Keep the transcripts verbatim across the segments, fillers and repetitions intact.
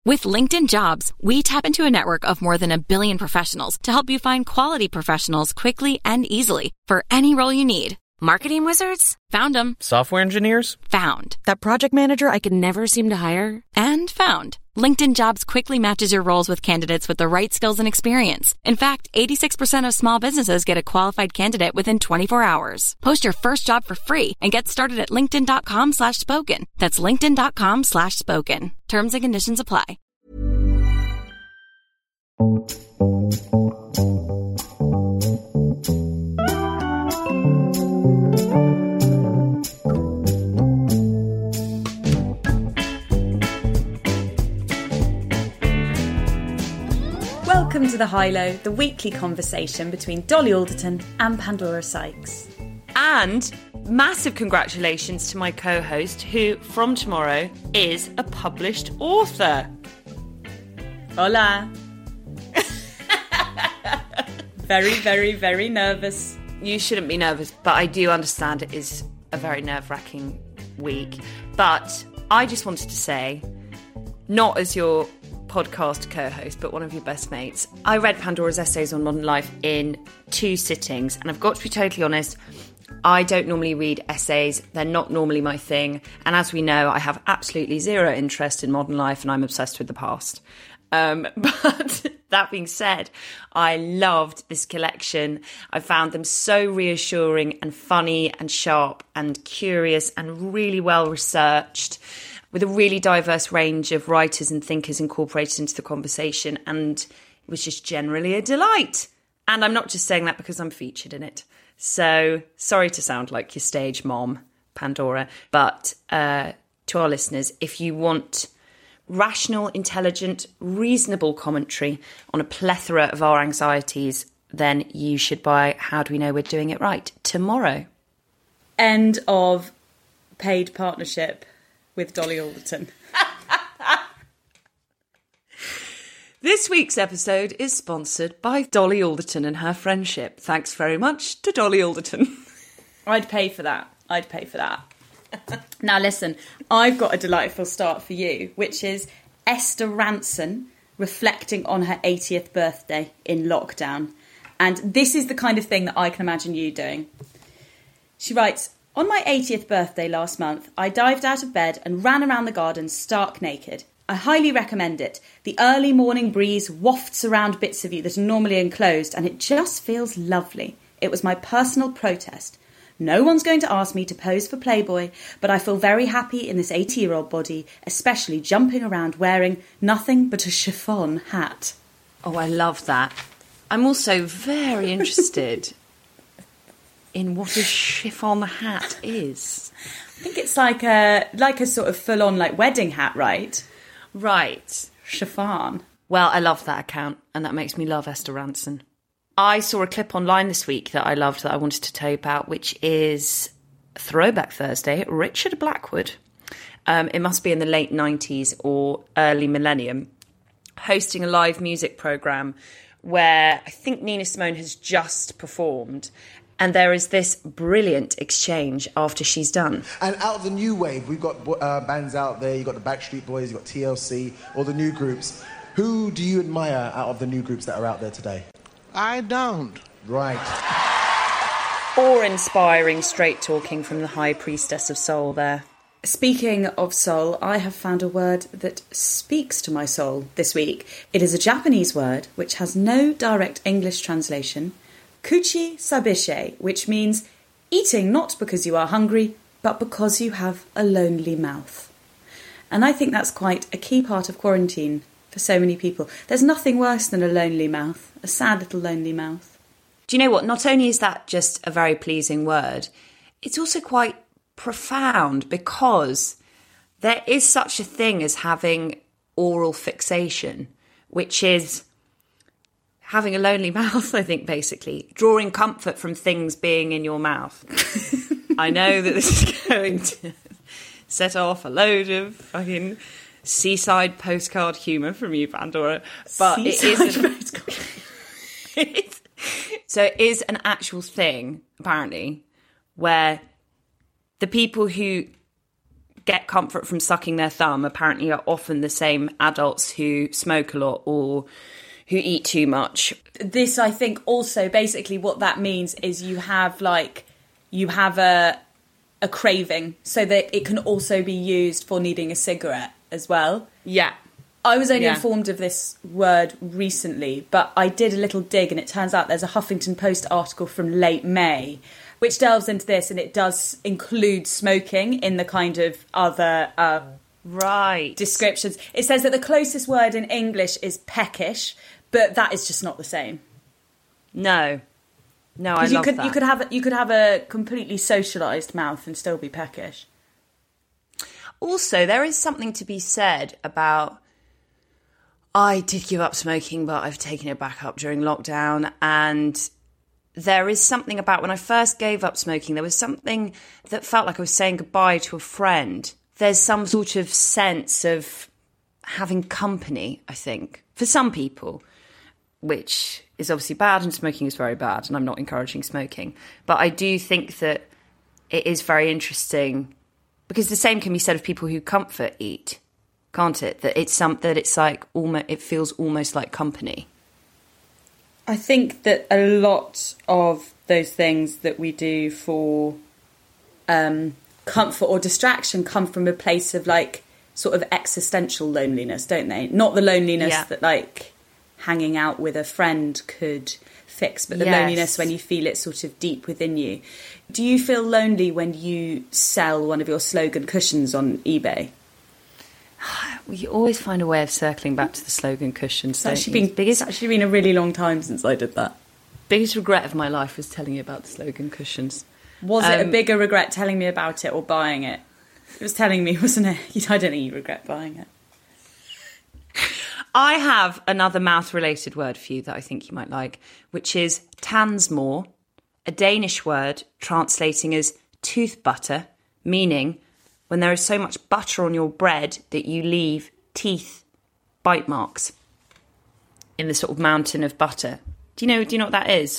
With LinkedIn Jobs, we tap into a network of more than a billion professionals to help you find quality professionals quickly and easily for any role you need. Marketing wizards? Found them. Software engineers? Found. That project manager I could never seem to hire? And found. LinkedIn Jobs quickly matches your roles with candidates with the right skills and experience. In fact, eighty-six percent of small businesses get a qualified candidate within twenty-four hours. Post your first job for free and get started at linkedin.com slash spoken. That's linkedin.com slash spoken. Terms and conditions apply. Welcome to The High Low, the weekly conversation between Dolly Alderton and Pandora Sykes. And massive congratulations to my co-host, who from tomorrow is a published author. Hola. Very, very, very nervous. You shouldn't be nervous, but I do understand it is a very nerve-wracking week. But I just wanted to say, not as your podcast co-host, but one of your best mates, I read Pandora's essays on modern life in two sittings, and I've got to be totally honest, I don't normally read essays. They're not normally my thing, and as we know, I have absolutely zero interest in modern life, and I'm obsessed with the past. Um, but that being said, I loved this collection. I found them so reassuring and funny and sharp and curious and really well researched, with a really diverse range of writers and thinkers incorporated into the conversation, and it was just generally a delight. And I'm not just saying that because I'm featured in it. So sorry to sound like your stage mom, Pandora, but uh, to our listeners, if you want rational, intelligent, reasonable commentary on a plethora of our anxieties, then you should buy How Do We Know We're Doing It Right tomorrow. End of paid partnership with Dolly Alderton. This week's episode is sponsored by Dolly Alderton and her friendship. Thanks very much to Dolly Alderton. I'd pay for that. I'd pay for that. Now listen, I've got a delightful start for you, which is Esther Ranson reflecting on her eightieth birthday in lockdown. And this is the kind of thing that I can imagine you doing. She writes, "On my eightieth birthday last month, I dived out of bed and ran around the garden stark naked. I highly recommend it. The early morning breeze wafts around bits of you that are normally enclosed, and it just feels lovely. It was my personal protest. No one's going to ask me to pose for Playboy, but I feel very happy in this eighty-year-old body, especially jumping around wearing nothing but a chiffon hat." Oh, I love that. I'm also very interested in what a chiffon hat is. I think it's like a like a sort of full-on like wedding hat, right? Right. Chiffon. Well, I love that account, and that makes me love Esther Ranson. I saw a clip online this week that I loved that I wanted to tell you about, which is Throwback Thursday, Richard Blackwood. Um, it must be in the late nineties or early millennium, hosting a live music programme where I think Nina Simone has just performed. And there is this brilliant exchange after she's done. And out of the new wave, we've got uh, bands out there. You've got the Backstreet Boys, you've got T L C, all the new groups. Who do you admire out of the new groups that are out there today? I don't. Right. Awe-inspiring straight talking from the High Priestess of Soul there. Speaking of soul, I have found a word that speaks to my soul this week. It is a Japanese word which has no direct English translation. Kuchi sabishe, which means eating not because you are hungry, but because you have a lonely mouth. And I think that's quite a key part of quarantine for so many people. There's nothing worse than a lonely mouth, a sad little lonely mouth. Do you know what? Not only is that just a very pleasing word, it's also quite profound, because there is such a thing as having oral fixation, which is having a lonely mouth, I think, basically. Drawing comfort from things being in your mouth. I know that this is going to set off a load of fucking seaside postcard humour from you, Pandora. But seaside it is... An, so it is an actual thing, apparently, where the people who get comfort from sucking their thumb apparently are often the same adults who smoke a lot or who eat too much. This, I think, also basically what that means is you have like you have a a craving, so that it can also be used for needing a cigarette as well. Yeah. I was only Yeah. informed of this word recently, but I did a little dig, and it turns out there's a Huffington Post article from late May which delves into this, and it does include smoking in the kind of other uh, Right. descriptions. It says that the closest word in English is peckish, but that is just not the same. No. No, I Because you love could that. you could have you could have a completely socialised mouth and still be peckish. Also, there is something to be said about, I did give up smoking, but I've taken it back up during lockdown. And there is something about when I first gave up smoking, there was something that felt like I was saying goodbye to a friend. There's some sort of sense of having company, I think, for some people, which is obviously bad, and smoking is very bad, and I'm not encouraging smoking. But I do think that it is very interesting, because the same can be said of people who comfort eat, can't it? That it's some that it's like almost it feels almost like company. I think that a lot of those things that we do for um, comfort or distraction come from a place of like sort of existential loneliness, don't they? Not the loneliness Yeah. that like hanging out with a friend could fix, but the Yes. loneliness when you feel it sort of deep within you. Do you feel lonely when you sell one of your slogan cushions on eBay? We always find a way of circling back to the slogan cushions. It's don't actually you? been, biggest it's actually been a really long time since I did that. biggest regret of my life was telling you about the slogan cushions. Was it a Um, bigger regret telling me about it or buying it? It was telling me, wasn't it? I don't think you regret buying it. I have another mouth-related word for you that I think you might like, which is tansmore, a Danish word translating as tooth butter, meaning when there is so much butter on your bread that you leave teeth bite marks in the sort of mountain of butter. Do you know? Do you know what that is?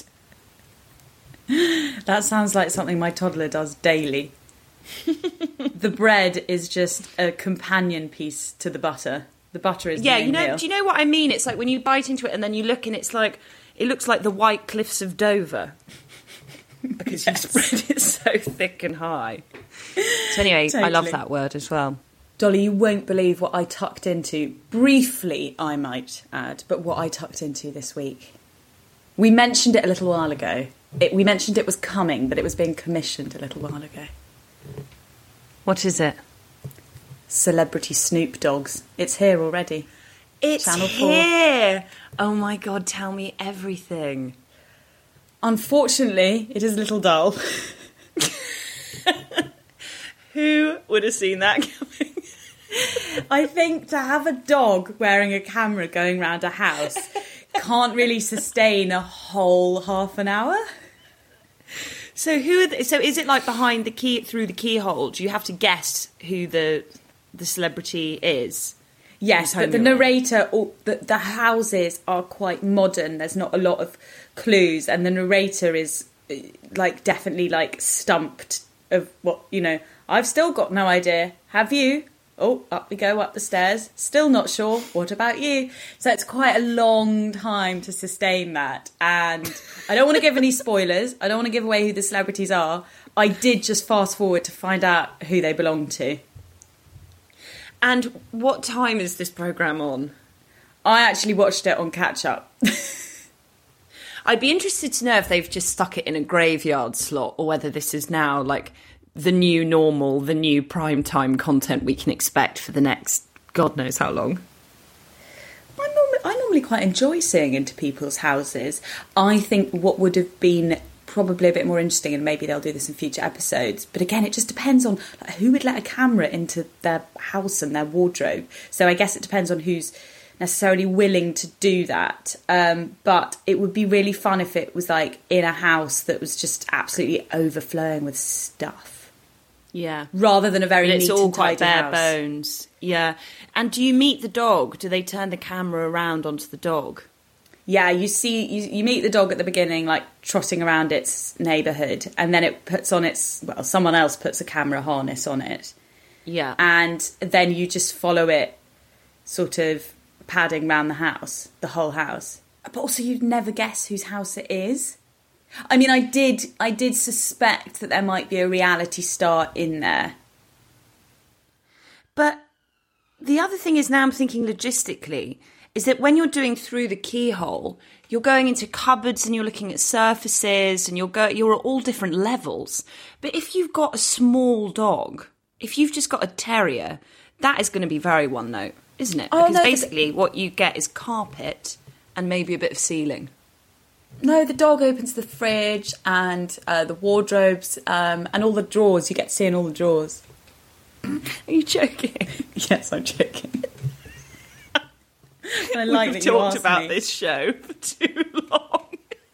That sounds like something my toddler does daily. The bread is just a companion piece to the butter. The butter is the Yeah, main you know. meal. Do you know what I mean? It's like when you bite into it and then you look and it's like it looks like the White Cliffs of Dover because Yes. you spread it so thick and high. So anyway, I love Totally. that word as well. Dolly, you won't believe what I tucked into, briefly I might add, but what I tucked into this week. We mentioned it a little while ago. It, we mentioned it was coming, but it was being commissioned a little while ago. What is it? Celebrity Snoop Dogs. It's here already. It's Channel four. here. Oh my God, tell me everything. Unfortunately, it is a little dull. Who would have seen that coming? I think to have a dog wearing a camera going round a house can't really sustain a whole half an hour. So who? Are the, so is it like behind the key through the keyhole? Do you have to guess who the the celebrity is? Yes, Whose but the home you're on? narrator, or the, the houses are quite modern. There's not a lot of clues, and the narrator is uh, like definitely like stumped of what, you know. I've still got no idea. Have you? Oh, up we go up the stairs. Still not sure. What about you? So it's quite a long time to sustain that. And I don't want to give any spoilers. I don't want to give away who the celebrities are. I did just fast forward to find out who they belong to. And what time is this programme on? I actually watched it on catch up. I'd be interested to know if they've just stuck it in a graveyard slot or whether this is now like the new normal, the new prime time content we can expect for the next God knows how long. I normally, I normally quite enjoy seeing into people's houses. I think what would have been probably a bit more interesting, and maybe they'll do this in future episodes, but again, it just depends on like, who would let a camera into their house and their wardrobe. So I guess it depends on who's necessarily willing to do that. Um, but it would be really fun if it was like in a house that was just absolutely overflowing with stuff. Yeah. Rather than a very But it's neat all and quite tidy bare house. bones. Yeah. And do you meet the dog? Do they turn the camera around onto the dog? Yeah, you see, you, you meet the dog at the beginning, like trotting around its neighbourhood, and then it puts on its, well, someone else puts a camera harness on it. Yeah. And then you just follow it sort of padding around the house, the whole house. But also you'd never guess whose house it is. I mean, I did I did suspect that there might be a reality star in there. But the other thing is, now I'm thinking logistically, is that when you're doing through the keyhole, you're going into cupboards and you're looking at surfaces and you're go you're at all different levels. But if you've got a small dog, if you've just got a terrier, that is going to be very one note, isn't it? Oh, because no, basically what you get is carpet and maybe a bit of ceiling. No, the dog opens the fridge and uh, the wardrobes um, and all the drawers. You get to see in all the drawers. Are you joking? Yes, I'm joking. I like We've that you talked asked about me. this show for too long.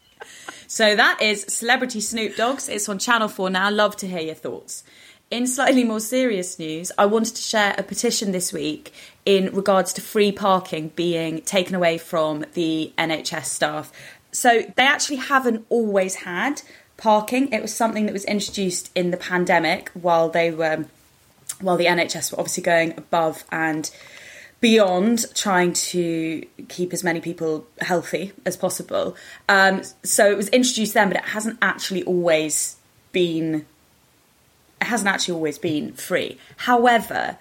So that is Celebrity Snoop Dogs. It's on Channel four now. Love to hear your thoughts. In slightly more serious news, I wanted to share a petition this week in regards to free parking being taken away from the N H S staff. So they actually haven't always had parking. It was something that was introduced in the pandemic while they were, while the N H S were obviously going above and beyond trying to keep as many people healthy as possible. Um, so it was introduced then, but it hasn't actually always been, it hasn't actually always been free. However,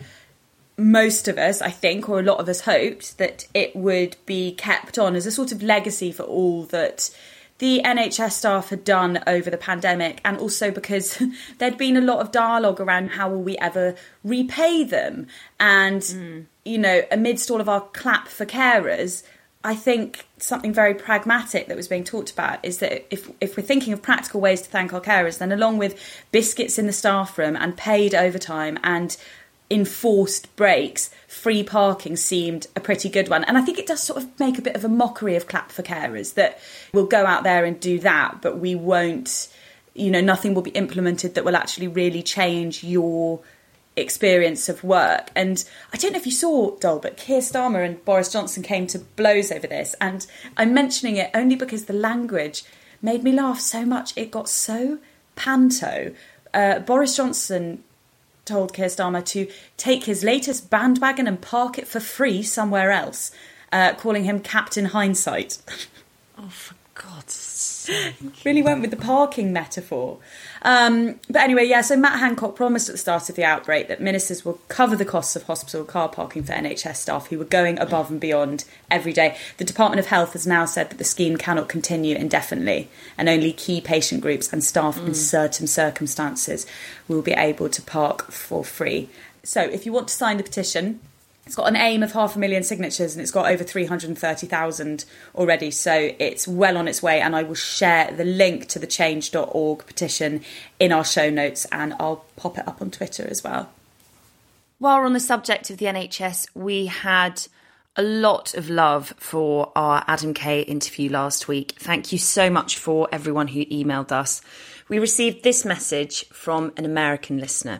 most of us, I think, or a lot of us hoped that it would be kept on as a sort of legacy for all that the N H S staff had done over the pandemic, and also because there'd been a lot of dialogue around how will we ever repay them. And, mm. you know, amidst all of our clap for carers, I think something very pragmatic that was being talked about is that if if we're thinking of practical ways to thank our carers, then along with biscuits in the staff room and paid overtime and enforced breaks, free parking seemed a pretty good one. And I think it does sort of make a bit of a mockery of clap for carers, that we'll go out there and do that, but we won't, you know, nothing will be implemented that will actually really change your experience of work. And I don't know if you saw, Dol, but Keir Starmer and Boris Johnson came to blows over this. And I'm mentioning it only because the language made me laugh so much. It got so panto. Uh, Boris Johnson told Keir Starmer to take his latest bandwagon and park it for free somewhere else, uh, calling him Captain Hindsight. Oh, for God's sake. Really went with the parking metaphor. Um, but anyway, yeah, so Matt Hancock promised at the start of the outbreak that ministers will cover the costs of hospital car parking for N H S staff who were going above and beyond every day. The Department of Health has now said that the scheme cannot continue indefinitely, and only key patient groups and staff mm. in certain circumstances will be able to park for free. So if you want to sign the petition, it's got an aim of half a million signatures and it's got over three hundred thirty thousand already. So it's well on its way, and I will share the link to the change dot org petition in our show notes, and I'll pop it up on Twitter as well. While we're on the subject of the N H S, we had a lot of love for our Adam Kay interview last week. Thank you so much for everyone who emailed us. We received this message from an American listener.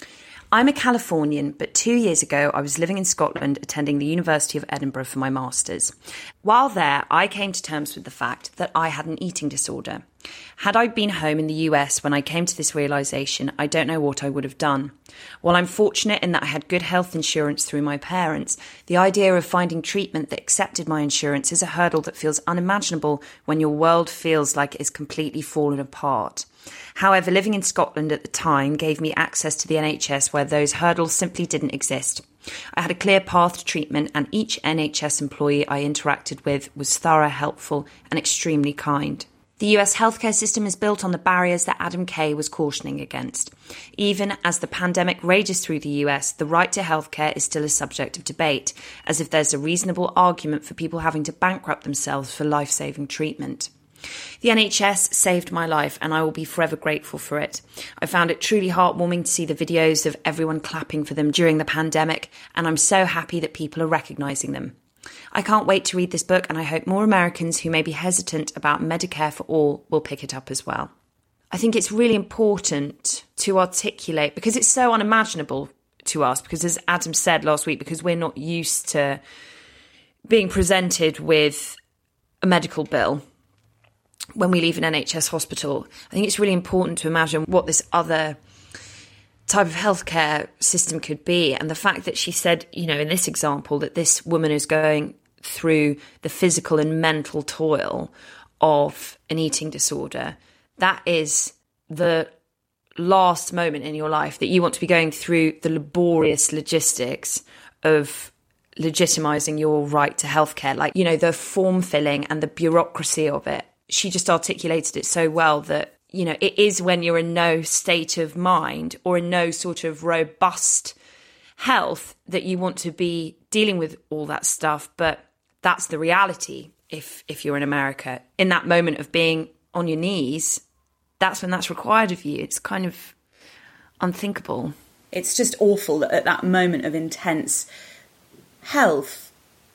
I'm a Californian, but two years ago I was living in Scotland attending the University of Edinburgh for my master's. While there, I came to terms with the fact that I had an eating disorder. Had I been home in the U S when I came to this realisation, I don't know what I would have done. While I'm fortunate in that I had good health insurance through my parents, the idea of finding treatment that accepted my insurance is a hurdle that feels unimaginable when your world feels like it is completely fallen apart. However, living in Scotland at the time gave me access to the N H S where those hurdles simply didn't exist. I had a clear path to treatment, and each N H S employee I interacted with was thorough, helpful and extremely kind. The U S healthcare system is built on the barriers that Adam Kay was cautioning against. Even as the pandemic rages through the U S, the right to healthcare is still a subject of debate, as if there's a reasonable argument for people having to bankrupt themselves for life-saving treatment. The N H S saved my life, and I will be forever grateful for it. I found it truly heartwarming to see the videos of everyone clapping for them during the pandemic, and I'm so happy that people are recognising them. I can't wait to read this book, and I hope more Americans who may be hesitant about Medicare for all will pick it up as well. I think it's really important to articulate, because it's so unimaginable to us, because as Adam said last week, because we're not used to being presented with a medical bill when we leave an N H S hospital. I think it's really important to imagine what this other type of healthcare system could be. And the fact that she said, you know, in this example, that this woman is going through the physical and mental toil of an eating disorder, that is the last moment in your life that you want to be going through the laborious logistics of legitimizing your right to healthcare. Like, you know, the form filling and the bureaucracy of it. She just articulated it so well that, you know, it is when you're in no state of mind or in no sort of robust health that you want to be dealing with all that stuff. But that's the reality. If if you're in America, in that moment of being on your knees, that's when that's required of you. It's kind of unthinkable. It's just awful that at that moment of intense health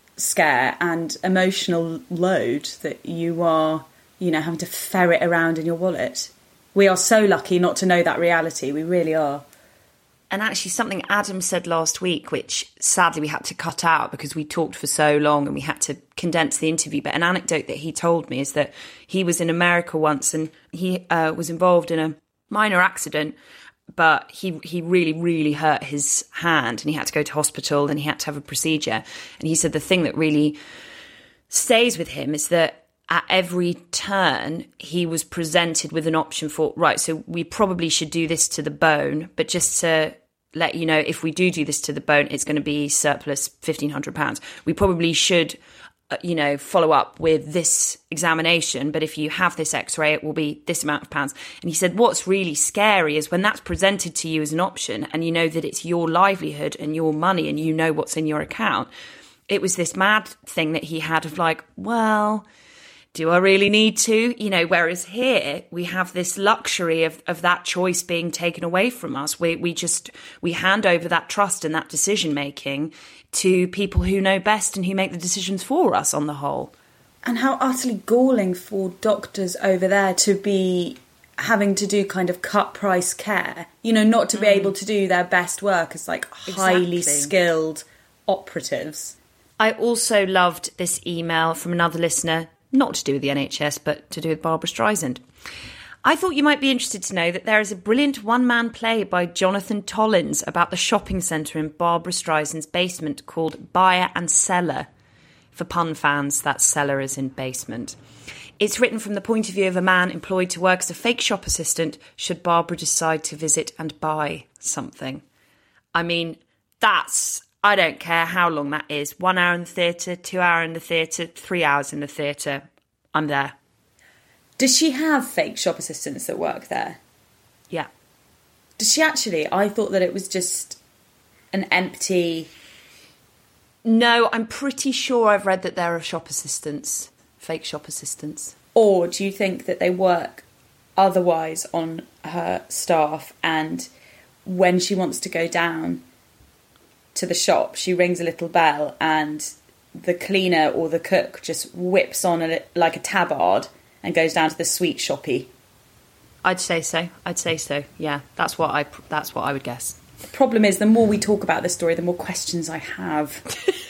scare and emotional load that you are, you know, having to ferret around in your wallet. We are so lucky not to know that reality. We really are. And actually something Adam said last week, which sadly we had to cut out because we talked for so long and we had to condense the interview. But an anecdote that he told me is that he was in America once and he uh, was involved in a minor accident, but he, he really, really hurt his hand and he had to go to hospital and he had to have a procedure. And he said the thing that really stays with him is that at every turn, he was presented with an option for, right, so we probably should do this to the bone, but just to let you know, if we do do this to the bone, it's going to be surplus fifteen hundred pounds. We probably should, uh, you know, follow up with this examination, but if you have this x-ray, it will be this amount of pounds. And he said, what's really scary is when that's presented to you as an option and you know that it's your livelihood and your money and you know what's in your account. It was this mad thing that he had of like, well, do I really need to? You know, whereas here we have this luxury of, of that choice being taken away from us. We we just, we hand over that trust and that decision making to people who know best and who make the decisions for us on the whole. And how utterly galling for doctors over there to be having to do kind of cut price care, you know, not to be mm. able to do their best work as like highly exactly. skilled operatives. I also loved this email from another listener, not to do with the N H S, but to do with Barbra Streisand. I thought you might be interested to know that there is a brilliant one-man play by Jonathan Tollins about the shopping centre in Barbra Streisand's basement called Buyer and Seller. For pun fans, that cellar is in basement. It's written from the point of view of a man employed to work as a fake shop assistant should Barbara decide to visit and buy something. I mean, that's... I don't care how long that is. One hour in the theatre, two hour in the theatre, three hours in the theatre. I'm there. Does she have fake shop assistants that work there? Yeah. Does she actually? I thought that it was just an empty... No, I'm pretty sure I've read that there are shop assistants, fake shop assistants. Or do you think that they work otherwise on her staff and when she wants to go down to the shop, she rings a little bell and the cleaner or the cook just whips on a, like a tabard and goes down to the sweet shoppy? I'd say so. I'd say so. Yeah, that's what I. That's what I would guess. The problem is, the more we talk about this story, the more questions I have.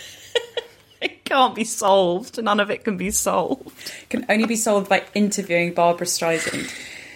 It can't be solved. None of it can be solved. It can only be solved by interviewing Barbra Streisand.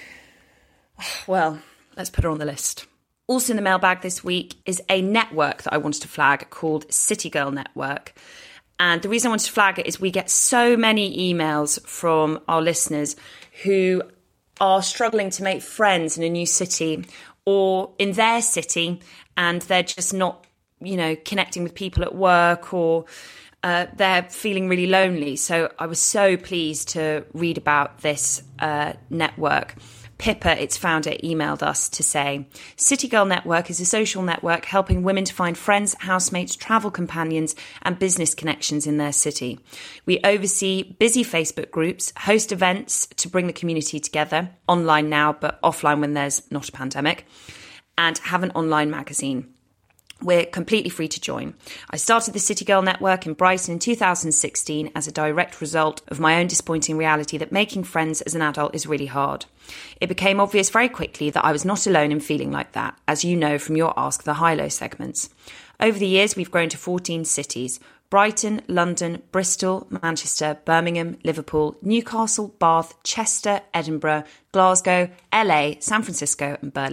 Well, let's put her on the list. Also in the mailbag this week is a network that I wanted to flag called City Girl Network. And the reason I wanted to flag it is we get so many emails from our listeners who are struggling to make friends in a new city or in their city, and they're just not, you know, connecting with people at work, or uh, they're feeling really lonely. So I was so pleased to read about this uh, network. Pippa, its founder, emailed us to say, City Girl Network is a social network helping women to find friends, housemates, travel companions and business connections in their city. We oversee busy Facebook groups, host events to bring the community together, online now but offline when there's not a pandemic, and have an online magazine. We're completely free to join. I started the City Girl Network in Brighton in two thousand sixteen as a direct result of my own disappointing reality that making friends as an adult is really hard. It became obvious very quickly that I was not alone in feeling like that, as you know from your Ask the High-Low segments. Over the years, we've grown to fourteen cities: Brighton, London, Bristol, Manchester, Birmingham, Liverpool, Newcastle, Bath, Chester, Edinburgh, Glasgow, L A, San Francisco and Berlin.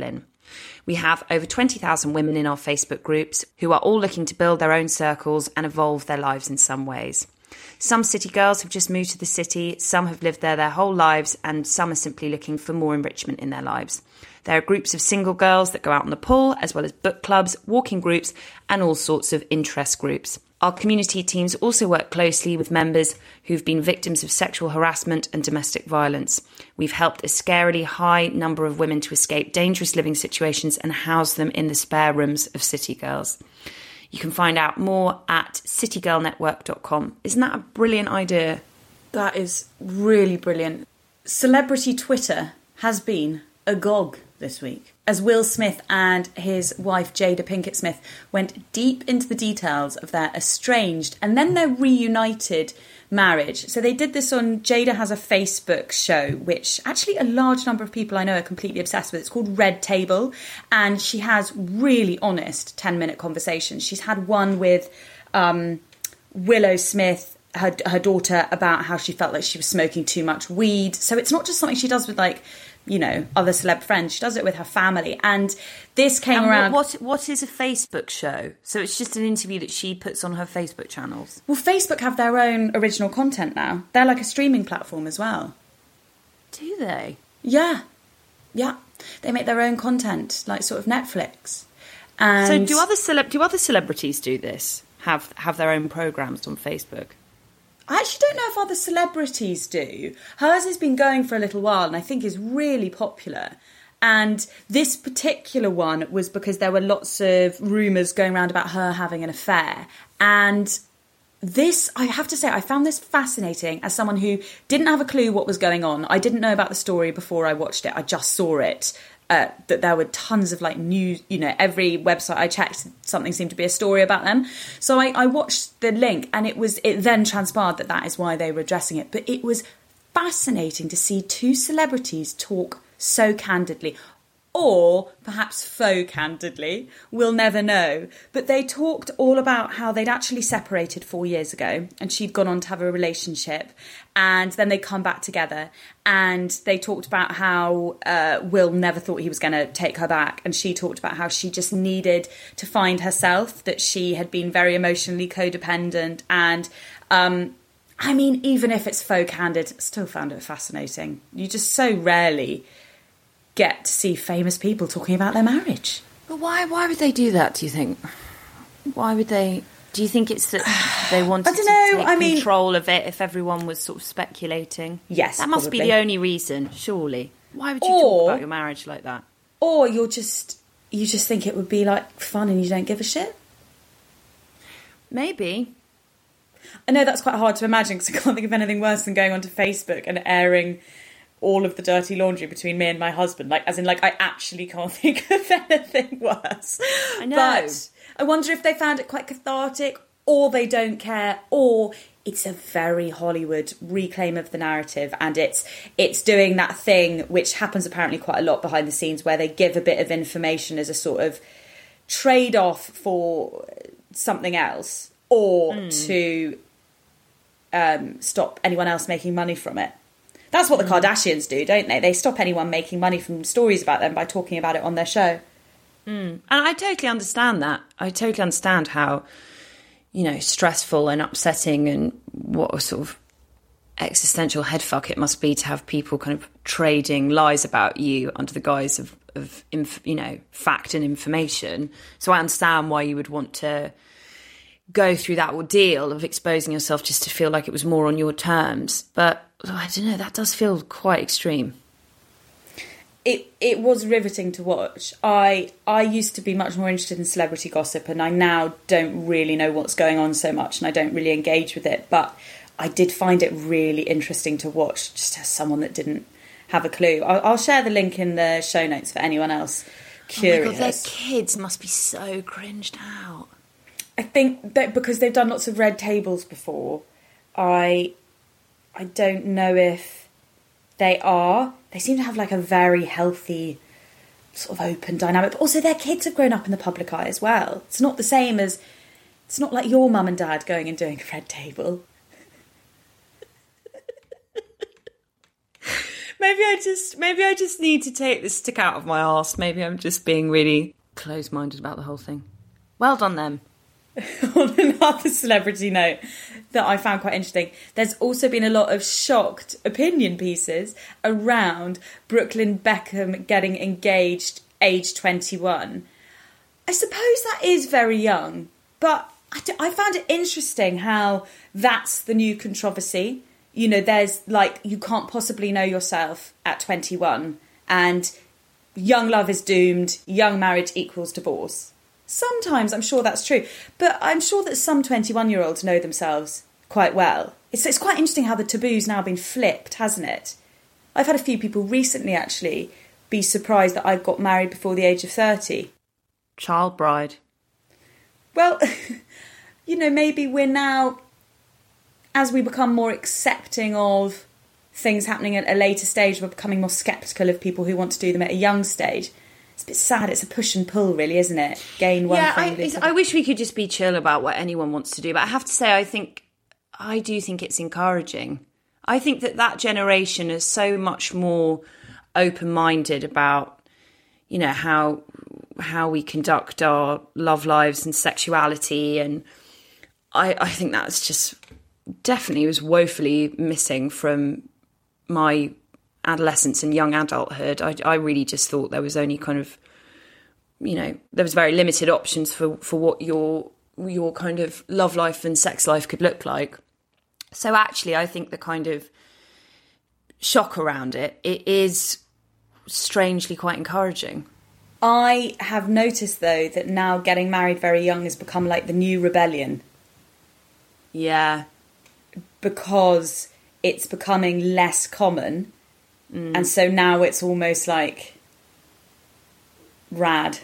We have over twenty thousand women in our Facebook groups who are all looking to build their own circles and evolve their lives in some ways. Some city girls have just moved to the city, some have lived there their whole lives, and some are simply looking for more enrichment in their lives. There are groups of single girls that go out on the pool, as well as book clubs, walking groups, and all sorts of interest groups. Our community teams also work closely with members who've been victims of sexual harassment and domestic violence. We've helped a scarily high number of women to escape dangerous living situations and house them in the spare rooms of City Girls. You can find out more at city girl network dot com. Isn't that a brilliant idea? That is really brilliant. Celebrity Twitter has been agog this week, as Will Smith and his wife Jada Pinkett Smith went deep into the details of their estranged and then their reunited marriage. So they did this on, Jada has a Facebook show, which actually a large number of people I know are completely obsessed with. It's called Red Table, and she has really honest ten minute conversations. She's had one with um, Willow Smith, her, her daughter, about how she felt like she was smoking too much weed. So it's not just something she does with, like, you know, other celeb friends. She does it with her family. And this came and around... What, what is a Facebook show? So it's just an interview that she puts on her Facebook channels? Well, Facebook have their own original content now. They're like a streaming platform as well. Do they? Yeah. Yeah. They make their own content, like sort of Netflix. And so do other celeb do other celebrities do this? Have have their own programmes on Facebook? I actually don't know if other celebrities do. Hers has been going for a little while and I think is really popular. And this particular one was because there were lots of rumours going around about her having an affair. And this, I have to say, I found this fascinating as someone who didn't have a clue what was going on. I didn't know about the story before I watched it. I just saw it. Uh, that there were tons of like news, you know, every website I checked, something seemed to be a story about them. So I, I watched the link and it was, it then transpired that that is why they were addressing it. But it was fascinating to see two celebrities talk so candidly, or perhaps faux candidly, we'll never know. But they talked all about how they'd actually separated four years ago and she'd gone on to have a relationship, and then they'd come back together, and they talked about how uh, Will never thought he was going to take her back, and she talked about how she just needed to find herself, that she had been very emotionally codependent. And um, I mean, even if it's faux candid, I still found it fascinating. You just so rarely get to see famous people talking about their marriage. But why why would they do that, do you think? Why would they? Do you think it's that they wanted I don't know, to take I mean, control of it if everyone was sort of speculating? Yes, that must probably. be the only reason, surely. Why would you Or- talk about your marriage like that? Or you're just, you just think it would be like fun and you don't give a shit? Maybe. I know that's quite hard to imagine because I can't think of anything worse than going onto Facebook and airing all of the dirty laundry between me and my husband. Like, as in, like, I actually can't think of anything worse. I know. But I wonder if they found it quite cathartic, or they don't care, or it's a very Hollywood reclaim of the narrative, and it's it's doing that thing which happens apparently quite a lot behind the scenes, where they give a bit of information as a sort of trade-off for something else, or mm. to um, stop anyone else making money from it. That's what the Kardashians do, don't they? They stop anyone making money from stories about them by talking about it on their show. Mm. And I totally understand that. I totally understand how, you know, stressful and upsetting and what a sort of existential headfuck it must be to have people kind of trading lies about you under the guise of, of inf- you know, fact and information. So I understand why you would want to go through that ordeal of exposing yourself just to feel like it was more on your terms. But I don't know, that does feel quite extreme. It it was riveting to watch. I I used to be much more interested in celebrity gossip, and I now don't really know what's going on so much, and I don't really engage with it. But I did find it really interesting to watch, just as someone that didn't have a clue. I'll, I'll share the link in the show notes for anyone else curious. Oh my God, their kids must be so cringed out. I think that because they've done lots of red tables before, I I don't know if they are. They seem to have like a very healthy, sort of open dynamic. But also their kids have grown up in the public eye as well. It's not the same as, it's not like your mum and dad going and doing a red table. maybe I just maybe I just need to take the stick out of my arse. Maybe I'm just being really close-minded about the whole thing. Well done, them. On another celebrity note that I found quite interesting, there's also been a lot of shocked opinion pieces around Brooklyn Beckham getting engaged age twenty-one. I suppose that is very young, but I, d- I found it interesting how that's the new controversy. You know, there's like, you can't possibly know yourself at twenty-one, and young love is doomed, young marriage equals divorce. Sometimes I'm sure that's true, but I'm sure that some twenty-one-year-olds know themselves quite well. It's, it's quite interesting how the taboo's now been flipped, hasn't it? I've had a few people recently, actually, be surprised that I got married before the age of thirty. Child bride. Well, you know, maybe we're now, as we become more accepting of things happening at a later stage, we're becoming more sceptical of people who want to do them at a young stage. It's a bit sad. It's a push and pull, really, isn't it? Gain one yeah, thing. I, I wish we could just be chill about what anyone wants to do. But I have to say, I think, I do think it's encouraging. I think that that generation is so much more open-minded about, you know, how how we conduct our love lives and sexuality. And I, I think that's just definitely was woefully missing from my adolescence and young adulthood. I, I really just thought there was only kind of, you know, there was very limited options for, for what your your kind of love life and sex life could look like. So actually, I think the kind of shock around it, it is strangely quite encouraging. I have noticed, though, that now getting married very young has become like the new rebellion. Yeah. Because it's becoming less common. Mm. And so now it's almost like rad.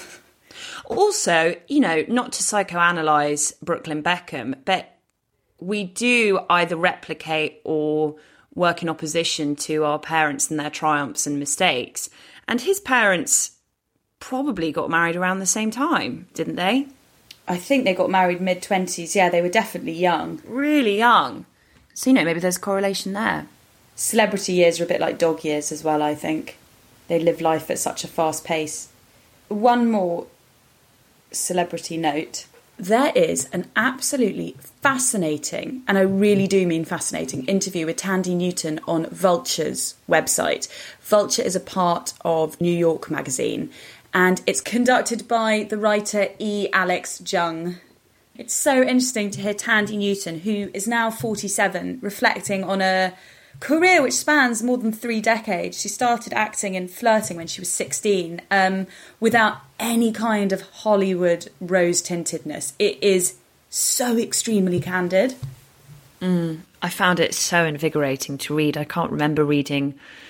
Also, you know, not to psychoanalyse Brooklyn Beckham, but we do either replicate or work in opposition to our parents and their triumphs and mistakes. And his parents probably got married around the same time, didn't they? I think they got married mid-twenties. Yeah, they were definitely young. Really young. So, you know, maybe there's a correlation there. Celebrity years are a bit like dog years as well, I think. They live life at such a fast pace. One more celebrity note. There is an absolutely fascinating, and I really do mean fascinating, interview with Tandy Newton on Vulture's website. Vulture is a part of New York Magazine, and it's conducted by the writer E. Alex Jung. It's so interesting to hear Tandy Newton, who is now forty-seven, reflecting on a career which spans more than three decades. She started acting and flirting when she was sixteen, um, without any kind of Hollywood rose-tintedness. It is so extremely candid. Mm, I found it so invigorating to read. I can't remember reading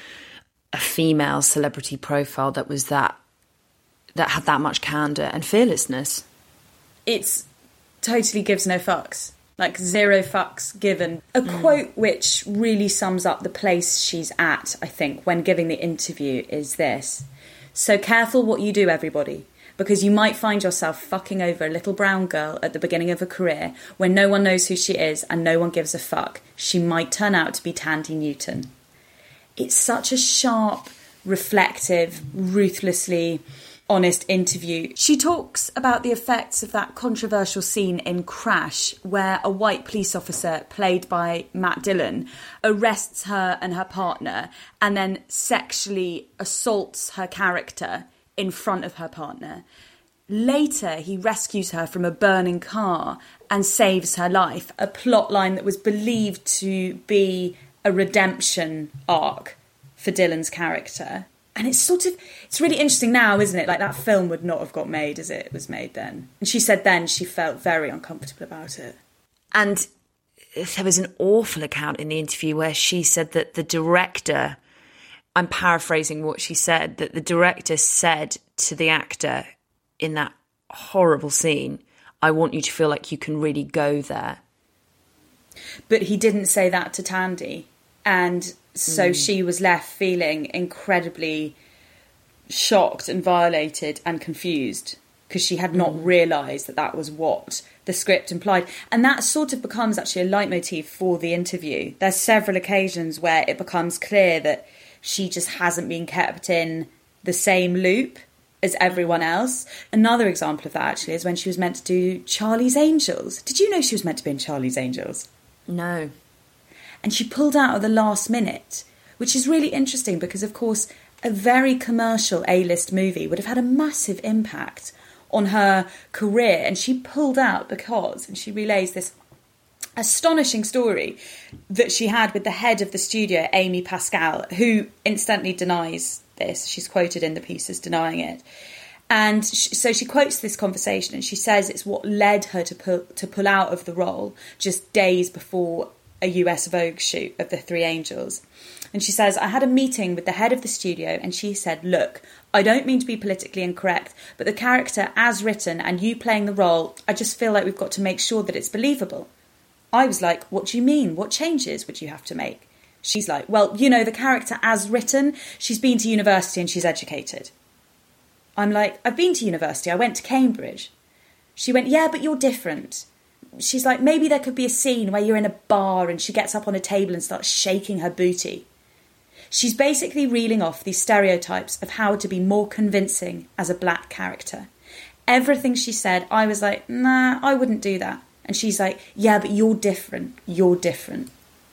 a female celebrity profile that was that that had that much candour and fearlessness. It's totally gives no fucks. Like, zero fucks given. A mm. quote which really sums up the place she's at, I think, when giving the interview is this. So careful what you do, everybody, because you might find yourself fucking over a little brown girl at the beginning of a career when no one knows who she is and no one gives a fuck. She might turn out to be Tandy Newton. It's such a sharp, reflective, ruthlessly honest interview. She talks about the effects of that controversial scene in Crash where a white police officer, played by Matt Dillon, arrests her and her partner and then sexually assaults her character in front of her partner. Later, he rescues her from a burning car and saves her life, a plot line that was believed to be a redemption arc for Dillon's character. And it's sort of, it's really interesting now, isn't it? Like, that film would not have got made as it was made then. And she said then she felt very uncomfortable about it. And there was an awful account in the interview where she said that the director, I'm paraphrasing what she said, that the director said to the actor in that horrible scene, I want you to feel like you can really go there. But he didn't say that to Tandy. And so mm. she was left feeling incredibly shocked and violated and confused because she had not mm. realised that that was what the script implied. And that sort of becomes actually a leitmotif for the interview. There's several occasions where it becomes clear that she just hasn't been kept in the same loop as everyone else. Another example of that, actually, is when she was meant to do Charlie's Angels. Did you know she was meant to be in Charlie's Angels? No. And she pulled out at the last minute, which is really interesting because, of course, a very commercial A-list movie would have had a massive impact on her career. And she pulled out because, and she relays this astonishing story that she had with the head of the studio, Amy Pascal, who instantly denies this. She's quoted in the piece as denying it. And she, so she quotes this conversation and she says it's what led her to pull, to pull out of the role just days before a U S Vogue shoot of The Three Angels. And she says, I had a meeting with the head of the studio and she said, look, I don't mean to be politically incorrect, but the character as written and you playing the role, I just feel like we've got to make sure that it's believable. I was like, what do you mean? What changes would you have to make? She's like, well, you know, the character as written, she's been to university and she's educated. I'm like, I've been to university. I went to Cambridge. She went, yeah, but you're different. She's like, maybe there could be a scene where you're in a bar and she gets up on a table and starts shaking her booty. She's basically reeling off these stereotypes of how to be more convincing as a black character. Everything she said, I was like, nah, I wouldn't do that. And she's like, yeah, but you're different. You're different.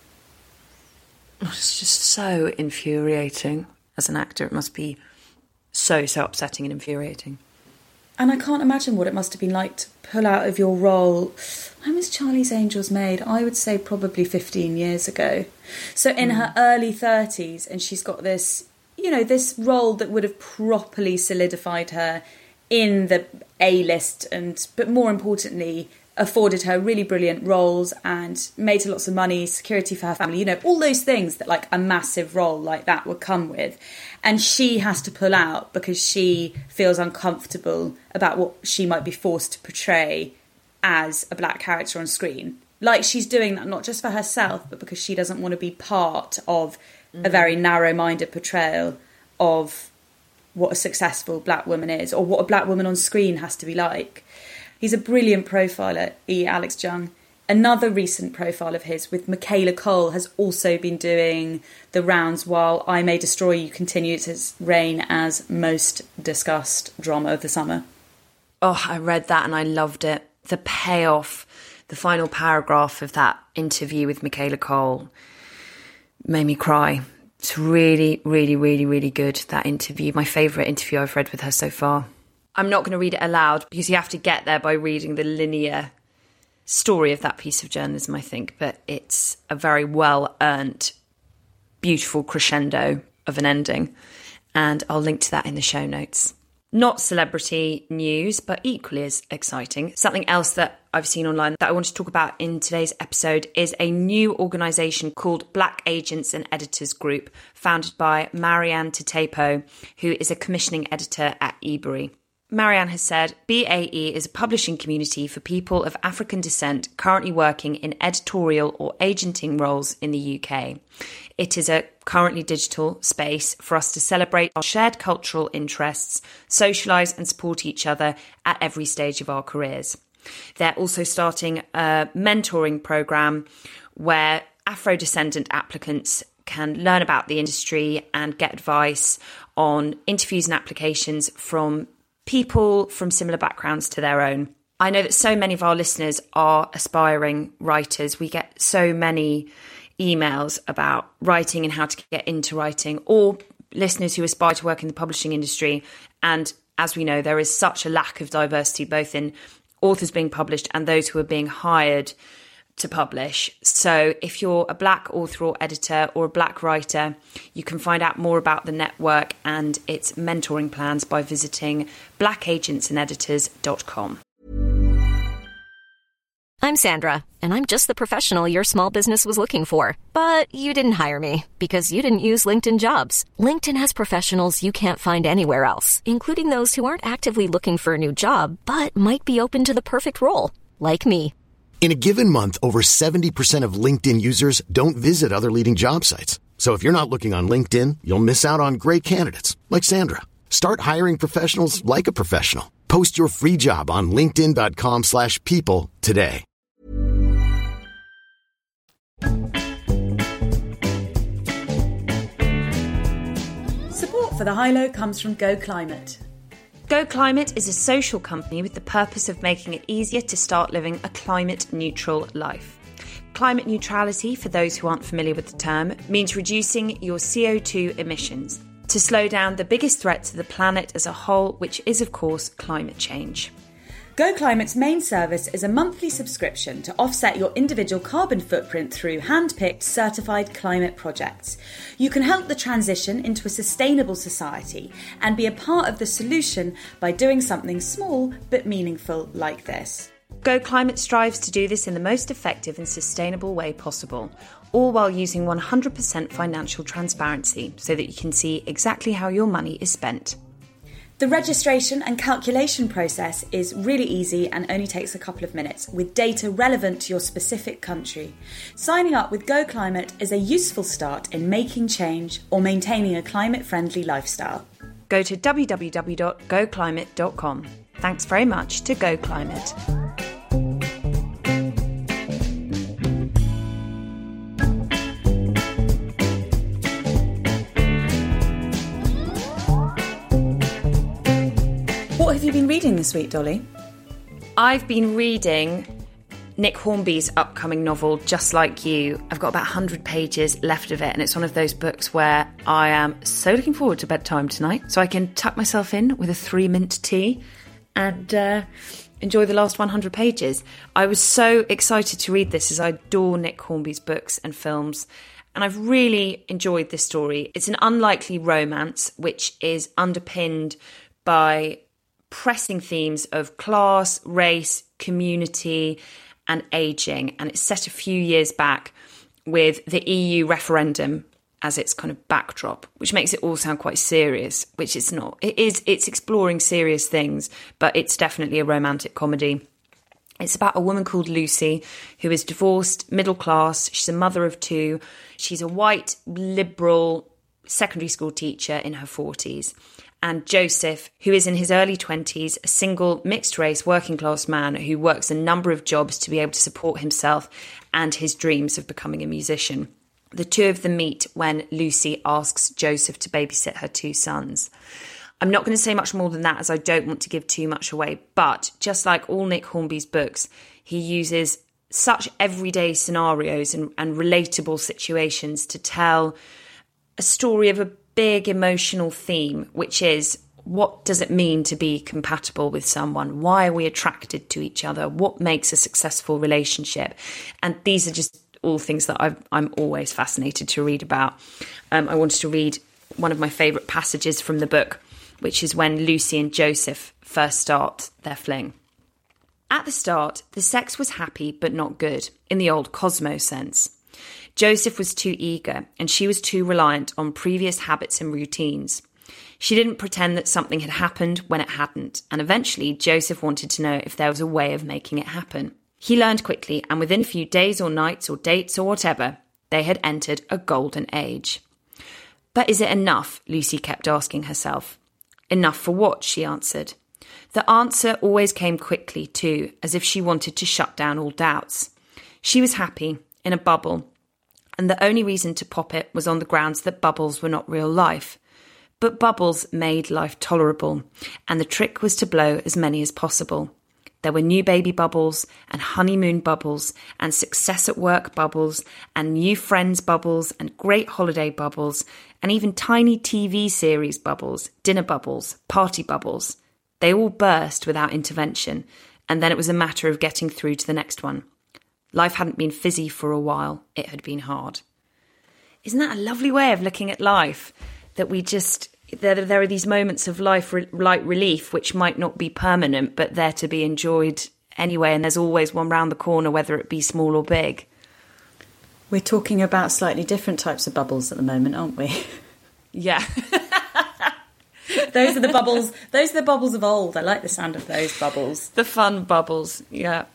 It's just so infuriating. As an actor, it must be so, so upsetting and infuriating. And I can't imagine what it must have been like to pull out of your role. When was Charlie's Angels made? I would say probably fifteen years ago. So in mm. her early thirties, and she's got this, you know, this role that would have properly solidified her in the A-list and, but more importantly, afforded her really brilliant roles and made her lots of money, security for her family, you know, all those things that like a massive role like that would come with. And she has to pull out because she feels uncomfortable about what she might be forced to portray as a black character on screen. Like she's doing that not just for herself, but because she doesn't want to be part of mm. a very narrow-minded portrayal of what a successful black woman is or what a black woman on screen has to be like. He's a brilliant profiler, E. Alex Jung. Another recent profile of his with Michaela Cole has also been doing the rounds while I May Destroy You continues its reign as most discussed drama of the summer. Oh, I read that and I loved it. The payoff, the final paragraph of that interview with Michaela Cole made me cry. It's really, really, really, really good, that interview. My favourite interview I've read with her so far. I'm not going to read it aloud because you have to get there by reading the linear story of that piece of journalism, I think. But it's a very well-earned, beautiful crescendo of an ending. And I'll link to that in the show notes. Not celebrity news, but equally as exciting. Something else that I've seen online that I want to talk about in today's episode is a new organisation called Black Agents and Editors Group, founded by Marianne Tetapo, who is a commissioning editor at Ebury. Marianne has said, B A E is a publishing community for people of African descent currently working in editorial or agenting roles in the U K. It is a currently digital space for us to celebrate our shared cultural interests, socialise and support each other at every stage of our careers. They're also starting a mentoring programme where Afro-descendant applicants can learn about the industry and get advice on interviews and applications from people from similar backgrounds to their own. I know that so many of our listeners are aspiring writers. We get so many emails about writing and how to get into writing, or listeners who aspire to work in the publishing industry. And as we know, there is such a lack of diversity, both in authors being published and those who are being hired to publish. So if you're a black author or editor or a black writer, you can find out more about the network and its mentoring plans by visiting black agents and editors dot com. I'm Sandra, and I'm just the professional your small business was looking for. But you didn't hire me because you didn't use LinkedIn Jobs. LinkedIn has professionals you can't find anywhere else, including those who aren't actively looking for a new job, but might be open to the perfect role, like me. In a given month, over seventy percent of LinkedIn users don't visit other leading job sites. So if you're not looking on LinkedIn, you'll miss out on great candidates like Sandra. Start hiring professionals like a professional. Post your free job on linkedin dot com slash people today. for the high-low comes from Go Climate. Go Climate is a social company with the purpose of making it easier to start living a climate-neutral life. Climate neutrality, for those who aren't familiar with the term, means reducing your C O two emissions to slow down the biggest threat to the planet as a whole, which is, of course, climate change. Go Climate's main service is a monthly subscription to offset your individual carbon footprint through hand-picked certified climate projects. You can help the transition into a sustainable society and be a part of the solution by doing something small but meaningful like this. Go Climate strives to do this in the most effective and sustainable way possible, all while using one hundred percent financial transparency so that you can see exactly how your money is spent. The registration and calculation process is really easy and only takes a couple of minutes, with data relevant to your specific country. Signing up with Go Climate is a useful start in making change or maintaining a climate-friendly lifestyle. Go to w w w dot go climate dot com. Thanks very much to Go Climate. What have you been reading this week, Dolly? I've been reading Nick Hornby's upcoming novel, Just Like You. I've got about one hundred pages left of it, and it's one of those books where I am so looking forward to bedtime tonight, so I can tuck myself in with a three-mint tea and uh, enjoy the last one hundred pages. I was so excited to read this, as I adore Nick Hornby's books and films, and I've really enjoyed this story. It's an unlikely romance, which is underpinned by pressing themes of class, race, community and ageing, and it's set a few years back with the E U referendum as its kind of backdrop, which makes it all sound quite serious, which it's not. It is, it's exploring serious things, but it's definitely a romantic comedy. It's about a woman called Lucy who is divorced, middle class, she's a mother of two, she's a white, liberal secondary school teacher in her forties. And Joseph, who is in his early twenties, a single, mixed-race, working-class man who works a number of jobs to be able to support himself and his dreams of becoming a musician. The two of them meet when Lucy asks Joseph to babysit her two sons. I'm not going to say much more than that, as I don't want to give too much away, but just like all Nick Hornby's books, he uses such everyday scenarios and, and relatable situations to tell a story of a big emotional theme, which is, what does it mean to be compatible with someone? Why are we attracted to each other? What makes a successful relationship? And these are just all things that I've, I'm always fascinated to read about. Um, I wanted to read one of my favourite passages from the book, which is when Lucy and Joseph first start their fling. At the start, the sex was happy but not good, in the old Cosmo sense. Joseph was too eager, and she was too reliant on previous habits and routines. She didn't pretend that something had happened when it hadn't, and eventually Joseph wanted to know if there was a way of making it happen. He learned quickly, and within a few days or nights or dates or whatever, they had entered a golden age. But is it enough? Lucy kept asking herself. Enough for what? She answered. The answer always came quickly too, as if she wanted to shut down all doubts. She was happy, in a bubble, and the only reason to pop it was on the grounds that bubbles were not real life. But bubbles made life tolerable, and the trick was to blow as many as possible. There were new baby bubbles, and honeymoon bubbles, and success at work bubbles, and new friends bubbles, and great holiday bubbles, and even tiny T V series bubbles, dinner bubbles, party bubbles. They all burst without intervention, and then it was a matter of getting through to the next one. Life hadn't been fizzy for a while, it had been hard. Isn't that a lovely way of looking at life? That we just, there, there are these moments of life re- light relief which might not be permanent, but they're to be enjoyed anyway, and there's always one round the corner, whether it be small or big. We're talking about slightly different types of bubbles at the moment, aren't we? Yeah. Those are the bubbles, those are the bubbles of old. I like the sound of those bubbles. The fun bubbles, yeah.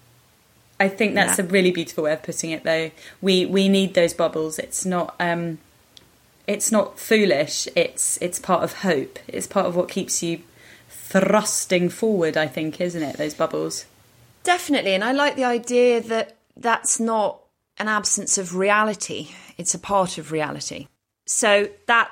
I think that's yeah. a really beautiful way of putting it, though. We we need those bubbles. It's not um, it's not foolish. It's it's part of hope. It's part of what keeps you thrusting forward, I think, isn't it? Those bubbles. Definitely, and I like the idea that that's not an absence of reality. It's a part of reality. So that's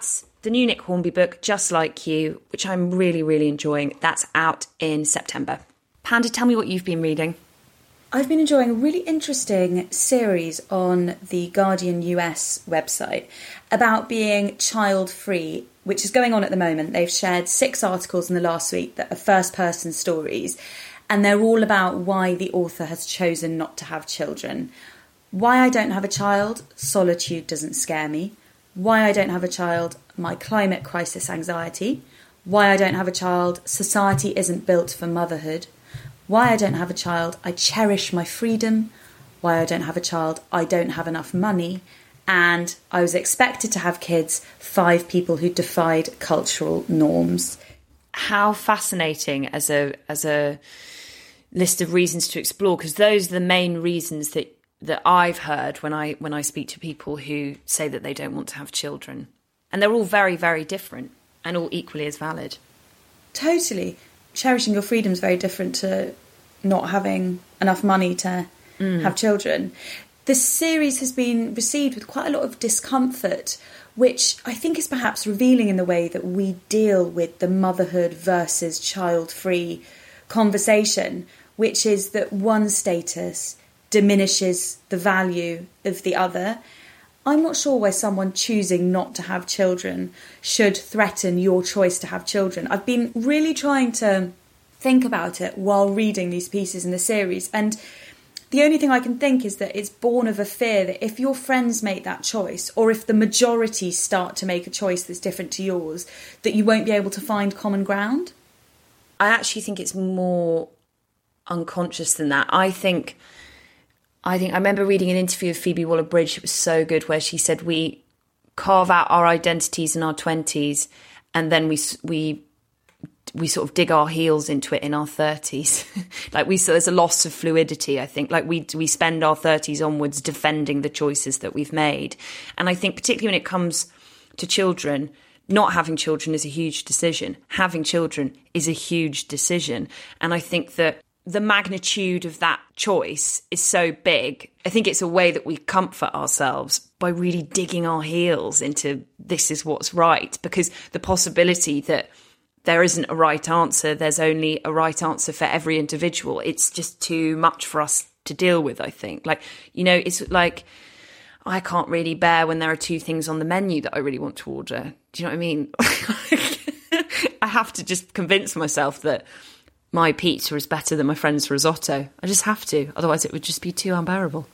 the new Nick Hornby book, Just Like You, which I'm really, really enjoying. That's out in September. Panda, tell me what you've been reading. I've been enjoying a really interesting series on the Guardian U S website about being child-free, which is going on at the moment. They've shared six articles in the last week that are first-person stories, and they're all about why the author has chosen not to have children. Why I don't have a child, solitude doesn't scare me. Why I don't have a child, my climate crisis anxiety. Why I don't have a child, society isn't built for motherhood. Why I don't have a child, I cherish my freedom. Why I don't have a child, I don't have enough money. And I was expected to have kids, five people who defied cultural norms. How fascinating as a as a list of reasons to explore, because those are the main reasons that, that I've heard when I when I speak to people who say that they don't want to have children. And they're all very, very different and all equally as valid. Totally. Cherishing your freedom is very different to not having enough money to mm. have children. This series has been received with quite a lot of discomfort, which I think is perhaps revealing in the way that we deal with the motherhood versus child-free conversation, which is that one status diminishes the value of the other. I'm not sure why someone choosing not to have children should threaten your choice to have children. I've been really trying to think about it while reading these pieces in the series, and the only thing I can think is that it's born of a fear that if your friends make that choice, or if the majority start to make a choice that's different to yours, that you won't be able to find common ground. I actually think it's more unconscious than that. I think... I think I remember reading an interview of Phoebe Waller-Bridge. It was so good, where she said we carve out our identities in our twenties, and then we we we sort of dig our heels into it in our thirties. Like we, so there's a loss of fluidity. I think, like we we spend our thirties onwards defending the choices that we've made, and I think particularly when it comes to children, not having children is a huge decision. Having children is a huge decision, and I think that the magnitude of that choice is so big. I think it's a way that we comfort ourselves by really digging our heels into this is what's right, because the possibility that there isn't a right answer, there's only a right answer for every individual, it's just too much for us to deal with, I think. Like, you know, it's like, I can't really bear when there are two things on the menu that I really want to order. Do you know what I mean? I have to just convince myself that my pizza is better than my friend's risotto. I just have to. Otherwise it would just be too unbearable.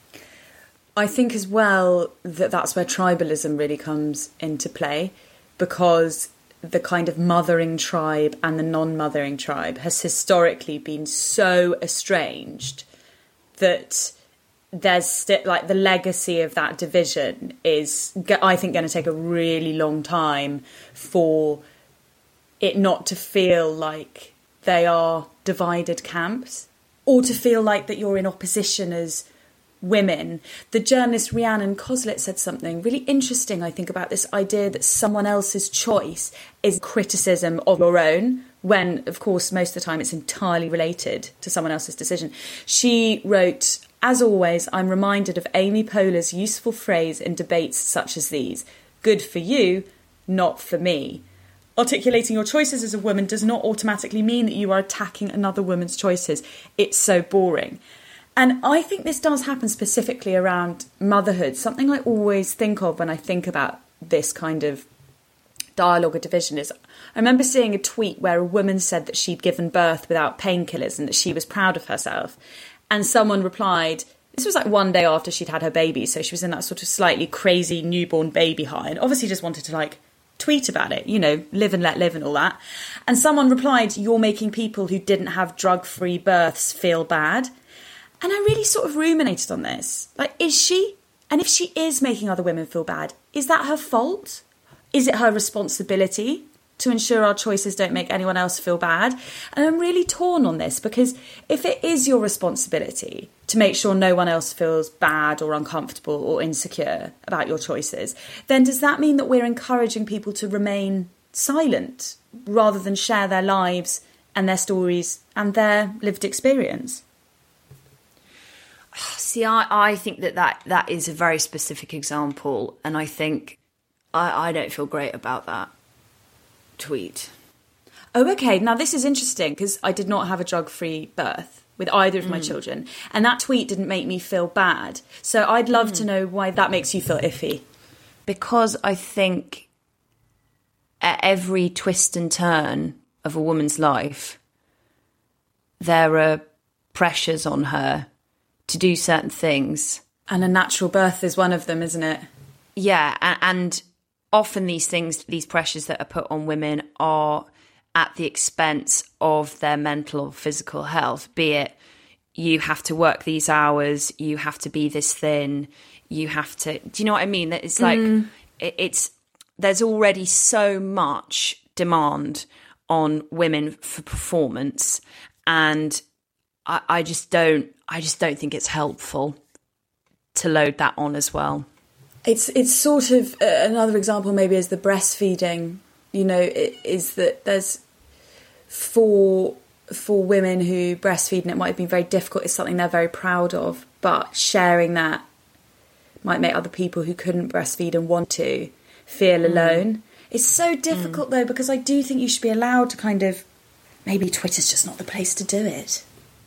I think as well that that's where tribalism really comes into play, because the kind of mothering tribe and the non-mothering tribe has historically been so estranged that there's st- like the legacy of that division is, I think, going to take a really long time for it not to feel like they are divided camps, or to feel like that you're in opposition as women. The journalist Rhiannon Coslet said something really interesting, I think, about this idea that someone else's choice is criticism of your own, when, of course, most of the time it's entirely related to someone else's decision. She wrote, "As always, I'm reminded of Amy Poehler's useful phrase in debates such as these: good for you, not for me. Articulating your choices as a woman does not automatically mean that you are attacking another woman's choices. It's so boring." And I think this does happen specifically around motherhood. Something I always think of when I think about this kind of dialogue or division is, I remember seeing a tweet where a woman said that she'd given birth without painkillers and that she was proud of herself. And someone replied, this was like one day after she'd had her baby, so she was in that sort of slightly crazy newborn baby high, and obviously just wanted to like tweet about it, you know, live and let live and all that. And someone replied, "You're making people who didn't have drug-free births feel bad." And I really sort of ruminated on this. Like, is she? And if she is making other women feel bad, is that her fault? Is it her responsibility to ensure our choices don't make anyone else feel bad? And I'm really torn on this, because if it is your responsibility to make sure no one else feels bad or uncomfortable or insecure about your choices, then does that mean that we're encouraging people to remain silent rather than share their lives and their stories and their lived experience? See, I, I think that, that that is a very specific example, and I think I, I don't feel great about that tweet. Oh, okay. Now, this is interesting because I did not have a drug-free birth with either of my mm. children. And that tweet didn't make me feel bad. So I'd love mm. to know why that makes you feel iffy. Because I think at every twist and turn of a woman's life, there are pressures on her to do certain things. And a natural birth is one of them, isn't it? Yeah, and, and often these things, these pressures that are put on women are at the expense of their mental or physical health, be it you have to work these hours, you have to be this thin, you have to... Do you know what I mean? That it's like, mm. it, it's there's already so much demand on women for performance, and I, I just don't, I just don't think it's helpful to load that on as well. It's it's sort of uh, another example maybe is the breastfeeding. You know, it, is that there's for for women who breastfeed and it might have been very difficult. It's something they're very proud of, but sharing that might make other people who couldn't breastfeed and want to feel mm. alone. It's so difficult mm. though, because I do think you should be allowed to kind of, maybe Twitter's just not the place to do it.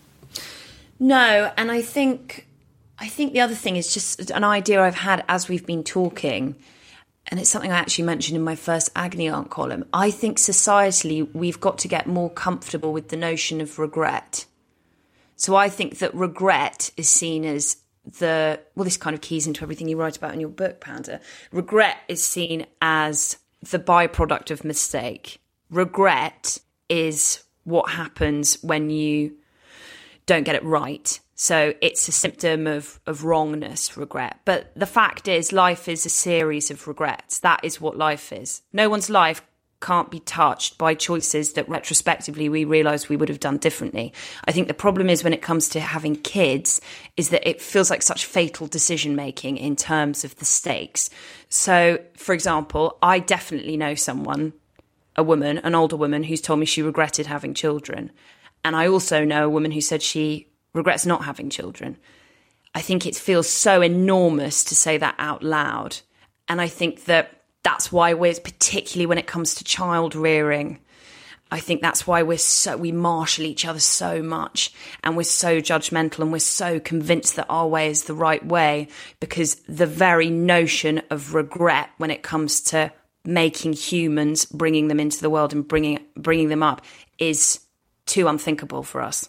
No, and I think I think the other thing is just an idea I've had as we've been talking, and it's something I actually mentioned in my first Agony Aunt column. I think societally we've got to get more comfortable with the notion of regret. So I think that regret is seen as the, well, this kind of keys into everything you write about in your book, Panda. Regret is seen as the byproduct of mistake. Regret is what happens when you don't get it right. So it's a symptom of, of wrongness, regret. But the fact is, life is a series of regrets. That is what life is. No one's life can't be touched by choices that retrospectively we realise we would have done differently. I think the problem is when it comes to having kids is that it feels like such fatal decision making in terms of the stakes. So, for example, I definitely know someone, a woman, an older woman, who's told me she regretted having children. And I also know a woman who said she regrets not having children. I think it feels so enormous to say that out loud. And I think that that's why we're, particularly when it comes to child rearing, I think that's why we're so, we marshal each other so much, and we're so judgmental, and we're so convinced that our way is the right way, because the very notion of regret when it comes to making humans, bringing them into the world and bringing bringing them up is too unthinkable for us.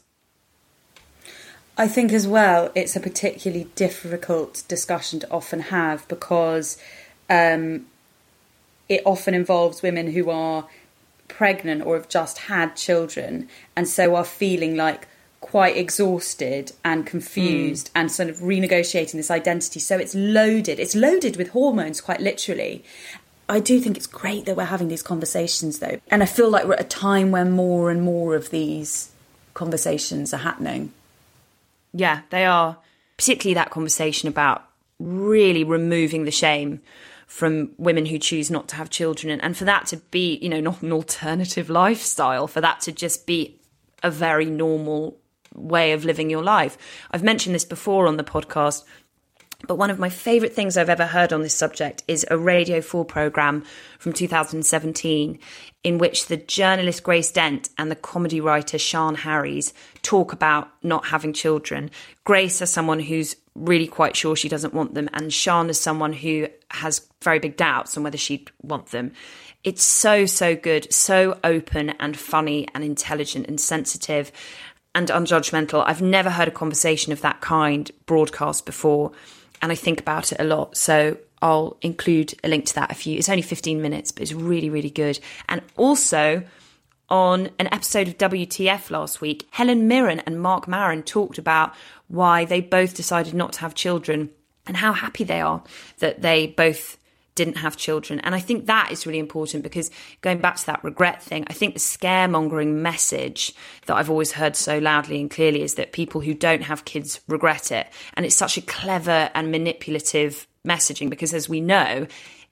I think as well, it's a particularly difficult discussion to often have because um, it often involves women who are pregnant or have just had children and so are feeling like quite exhausted and confused mm. and sort of renegotiating this identity. So it's loaded. It's loaded with hormones, quite literally. I do think it's great that we're having these conversations, though. And I feel like we're at a time where more and more of these conversations are happening. Yeah, they are. Particularly that conversation about really removing the shame from women who choose not to have children. And, and for that to be, you know, not an alternative lifestyle, for that to just be a very normal way of living your life. I've mentioned this before on the podcast, but one of my favourite things I've ever heard on this subject is a Radio four programme from two thousand seventeen in which the journalist Grace Dent and the comedy writer Sian Harries talk about not having children. Grace as someone who's really quite sure she doesn't want them, and Sian as someone who has very big doubts on whether she'd want them. It's so, so good, so open and funny and intelligent and sensitive and unjudgmental. I've never heard a conversation of that kind broadcast before, and I think about it a lot. So I'll include a link to that if you... It's only fifteen minutes, but it's really, really good. And also, on an episode of W T F last week, Helen Mirren and Mark Maron talked about why they both decided not to have children and how happy they are that they both didn't have children. And I think that is really important because going back to that regret thing, I think the scaremongering message that I've always heard so loudly and clearly is that people who don't have kids regret it. And it's such a clever and manipulative messaging because, as we know,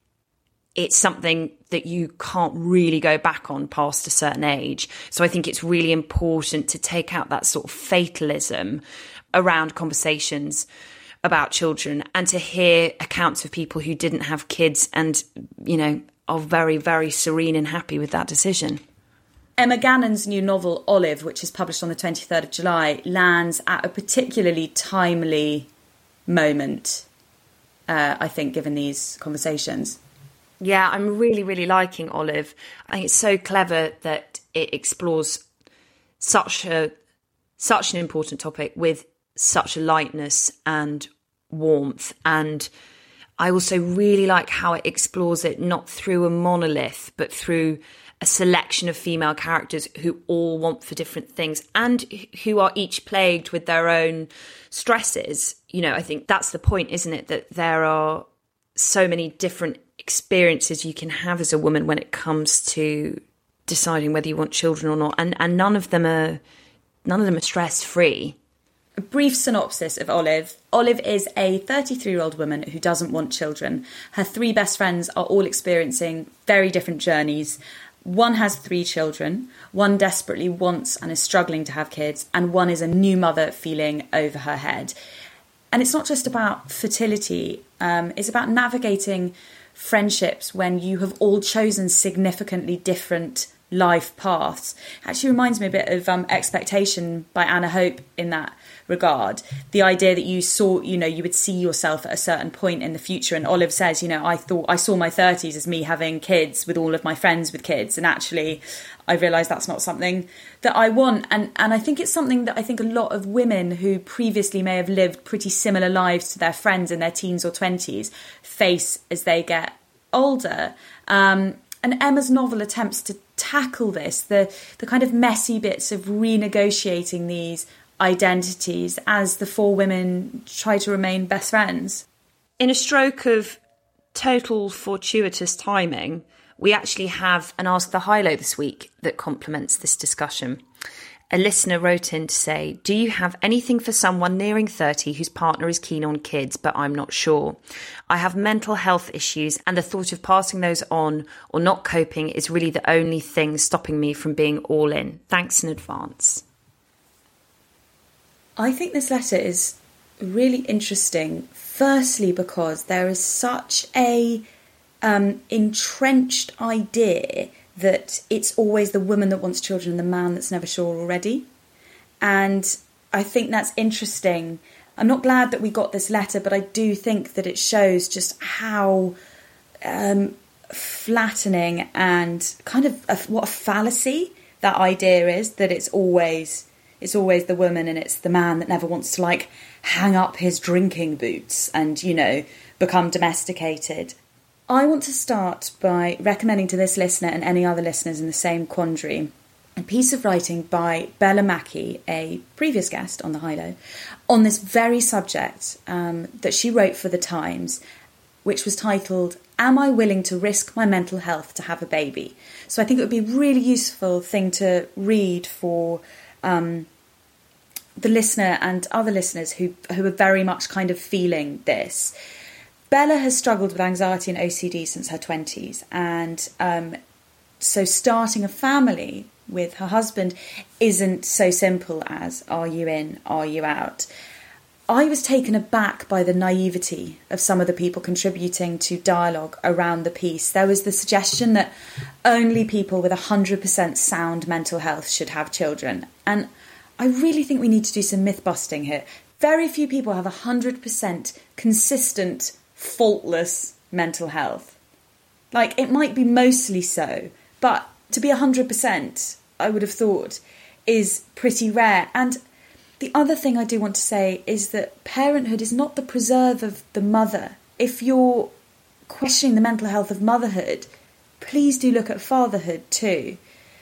it's something that you can't really go back on past a certain age. So I think it's really important to take out that sort of fatalism around conversations about children and to hear accounts of people who didn't have kids and, you know, are very, very serene and happy with that decision. Emma Gannon's new novel, Olive, which is published on the twenty-third of July, lands at a particularly timely moment, uh, I think, given these conversations. Yeah, I'm really, really liking Olive. I think it's so clever that it explores such a such an important topic with such a lightness and warmth. And I also really like how it explores it not through a monolith, but through a selection of female characters who all want for different things and who are each plagued with their own stresses. You know, I think that's the point, isn't it? That there are so many different experiences you can have as a woman when it comes to deciding whether you want children or not. And, and none of them are, none of them are stress-free. A brief synopsis of Olive. Olive is a thirty-three-year-old woman who doesn't want children. Her three best friends are all experiencing very different journeys. One has three children, one desperately wants and is struggling to have kids, and one is a new mother feeling over her head. And it's not just about fertility, um, it's about navigating friendships when you have all chosen significantly different life paths. It actually reminds me a bit of um, Expectation by Anna Hope in that regard. The idea that you saw, you know, you would see yourself at a certain point in the future. And Olive says, you know, I thought I saw my thirties as me having kids with all of my friends with kids. And actually, I realised that's not something that I want. And, and I think it's something that I think a lot of women who previously may have lived pretty similar lives to their friends in their teens or twenties face as they get older. Um, and Emma's novel attempts to tackle this, the the kind of messy bits of renegotiating these identities as the four women try to remain best friends. In a stroke of total fortuitous timing, we actually have an Ask the High-Low this week that complements this discussion. A listener wrote in to say, do you have anything for someone nearing thirty whose partner is keen on kids, but I'm not sure? I have mental health issues and the thought of passing those on or not coping is really the only thing stopping me from being all in. Thanks in advance. I think this letter is really interesting, firstly because there is such a um, entrenched idea that it's always the woman that wants children and the man that's never sure already. And I think that's interesting. I'm not glad that we got this letter, but I do think that it shows just how um, flattening and kind of a, what a fallacy that idea is, that it's always it's always the woman and it's the man that never wants to, like, hang up his drinking boots and, you know, become domesticated. I want to start by recommending to this listener and any other listeners in the same quandary a piece of writing by Bella Mackie, a previous guest on the High-Low, on this very subject um, that she wrote for The Times, which was titled, Am I Willing to Risk My Mental Health to Have a Baby? So I think it would be a really useful thing to read for um, the listener and other listeners who who are very much kind of feeling this. Bella has struggled with anxiety and O C D since her twenties, and um, so starting a family with her husband isn't so simple as are you in, are you out. I was taken aback by the naivety of some of the people contributing to dialogue around the piece. There was the suggestion that only people with one hundred percent sound mental health should have children, and I really think we need to do some myth busting here. Very few people have one hundred percent consistent, faultless mental health. Like, it might be mostly so, but to be one hundred percent, I would have thought, is pretty rare. And the other thing I do want to say is that parenthood is not the preserve of the mother. If you're questioning the mental health of motherhood, please do look at fatherhood too.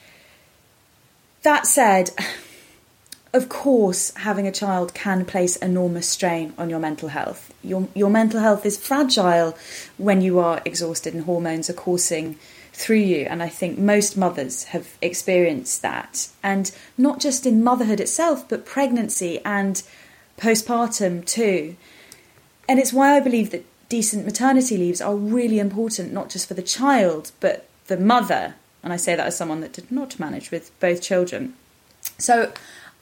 That said, of course, having a child can place enormous strain on your mental health. Your your mental health is fragile when you are exhausted and hormones are coursing through you. And I think most mothers have experienced that. And not just in motherhood itself, but pregnancy and postpartum too. And it's why I believe that decent maternity leaves are really important, not just for the child, but the mother. And I say that as someone that did not manage with both children. So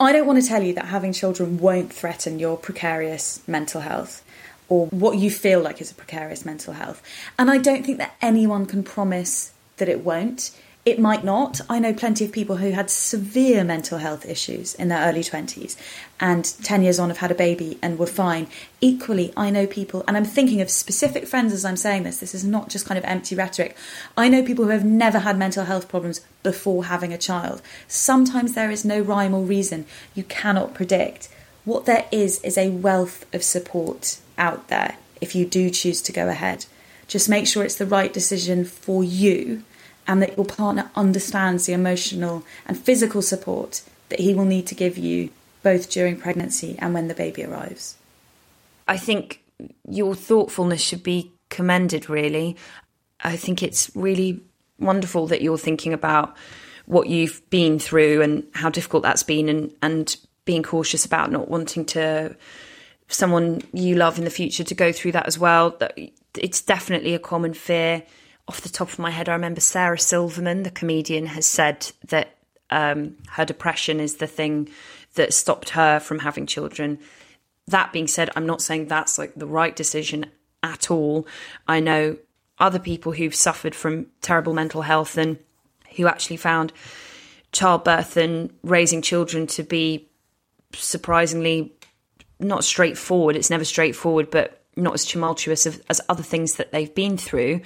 I don't want to tell you that having children won't threaten your precarious mental health or what you feel like is a precarious mental health. And I don't think that anyone can promise that it won't. It might not. I know plenty of people who had severe mental health issues in their early twenties and ten years on have had a baby and were fine. Equally, I know people, and I'm thinking of specific friends as I'm saying this, this is not just kind of empty rhetoric. I know people who have never had mental health problems before having a child. Sometimes there is no rhyme or reason. You cannot predict. What there is is a wealth of support out there if you do choose to go ahead. Just make sure it's the right decision for you, and that your partner understands the emotional and physical support that he will need to give you both during pregnancy and when the baby arrives. I think your thoughtfulness should be commended, really. I think it's really wonderful that you're thinking about what you've been through and how difficult that's been, and, and being cautious about not wanting to someone you love in the future to go through that as well. It's definitely a common fear. Off the top of my head, I remember Sarah Silverman, the comedian, has said that um, her depression is the thing that stopped her from having children. That being said, I'm not saying that's like the right decision at all. I know other people who've suffered from terrible mental health and who actually found childbirth and raising children to be surprisingly not straightforward. It's never straightforward, but not as tumultuous as, as other things that they've been through.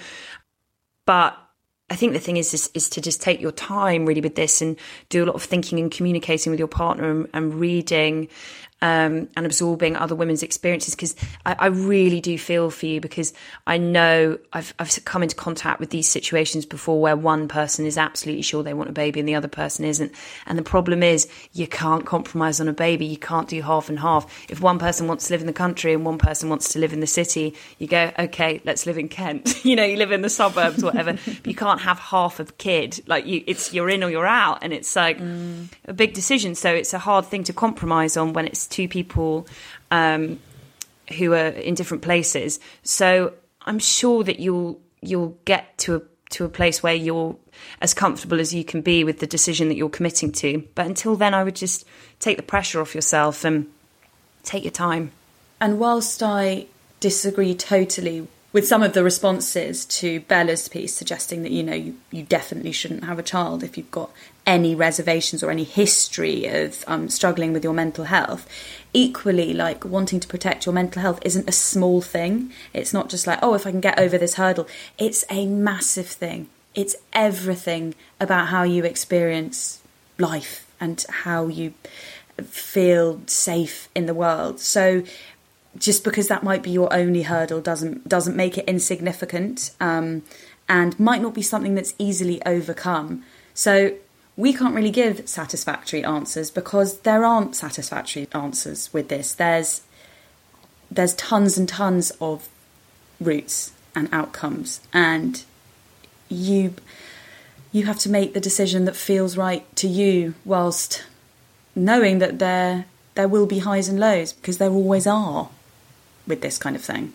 But I think the thing is, is, is to just take your time really with this and do a lot of thinking and communicating with your partner and, and reading um, and absorbing other women's experiences, because I, I really do feel for you, because I know I've, I've come into contact with these situations before where one person is absolutely sure they want a baby and the other person isn't. And the problem is you can't compromise on a baby. You can't do half and half. If one person wants to live in the country and one person wants to live in the city, you go, okay, let's live in Kent. You know, you live in the suburbs, whatever. But you can't have half a kid. Like you, it's you're in or you're out. And it's like mm. a big decision. So it's a hard thing to compromise on when it's two people um, who are in different places. So I'm sure that you'll you'll get to a to a place where you're as comfortable as you can be with the decision that you're committing to. But until then, I would just take the pressure off yourself and take your time. And whilst I disagree totally with some of the responses to Bella's piece, suggesting that, you know, you, you definitely shouldn't have a child if you've got any reservations or any history of um, struggling with your mental health, equally, like, wanting to protect your mental health isn't a small thing. It's not just like, oh, if I can get over this hurdle. It's a massive thing. It's everything about how you experience life and how you feel safe in the world. So just because that might be your only hurdle doesn't doesn't make it insignificant, um, and might not be something that's easily overcome. So we can't really give satisfactory answers, because there aren't satisfactory answers with this. There's there's tons and tons of routes and outcomes, and you you have to make the decision that feels right to you, whilst knowing that there there will be highs and lows, because there always are with this kind of thing.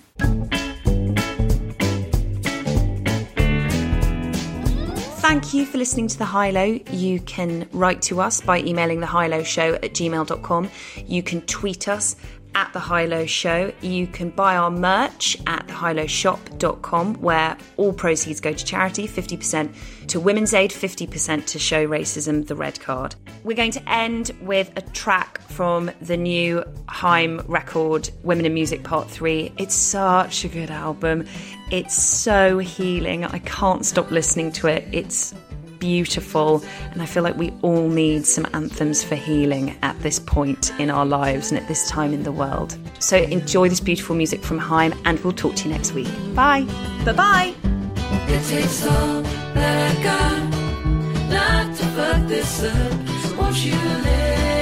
Thank you for listening to The High Low. You can write to us by emailing thehighlowshow at gmail dot com. You can tweet us at The High Low Show. You can buy our merch at the high low shop dot com, where all proceeds go to charity, fifty percent to Women's Aid, fifty percent to Show Racism the Red Card. We're going to end with a track from the new Haim record, Women in Music Part three. It's such a good album. It's so healing. I can't stop listening to it. It's beautiful, and I feel like we all need some anthems for healing at this point in our lives and at this time in the world. So enjoy this beautiful music from Haim, and we'll talk to you next week. Bye. Bye-bye. It takes all that I got not to fuck this up, so won't you let